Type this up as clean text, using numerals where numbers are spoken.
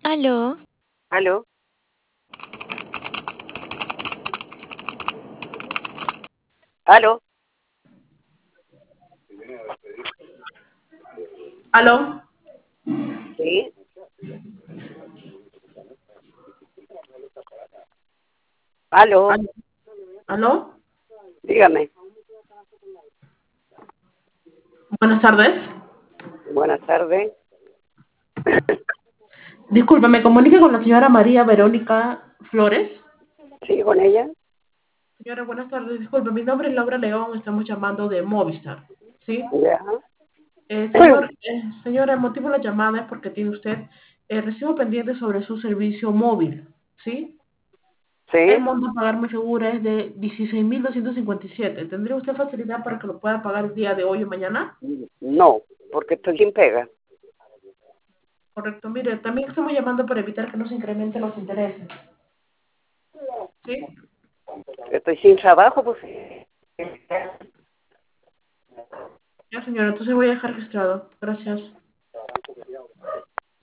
Aló, ¿Aló? ¿Aló? ¿Aló? Sí, aló, ¿Aló? ¿Aló? dígame. Buenas tardes. Buenas tardes. Disculpe, ¿me comunica con la señora María Verónica Flores? ¿Sí, con ella? Señora, buenas tardes. Disculpe, mi nombre es Laura León, estamos llamando de Movistar. ¿Sí? Ya. Señora, el motivo de la llamada es porque tiene usted recibo pendiente sobre su servicio móvil. ¿Sí? El ¿Sí? monto a pagar mi segura es de 16.257. ¿Tendría usted facilidad para que lo pueda pagar el día de hoy o mañana? No, porque estoy sin pega. Correcto. Mire, también estamos llamando para evitar que nos incrementen los intereses. ¿Sí? Estoy sin trabajo, pues. Ya, señora, entonces voy a dejar registrado. Gracias.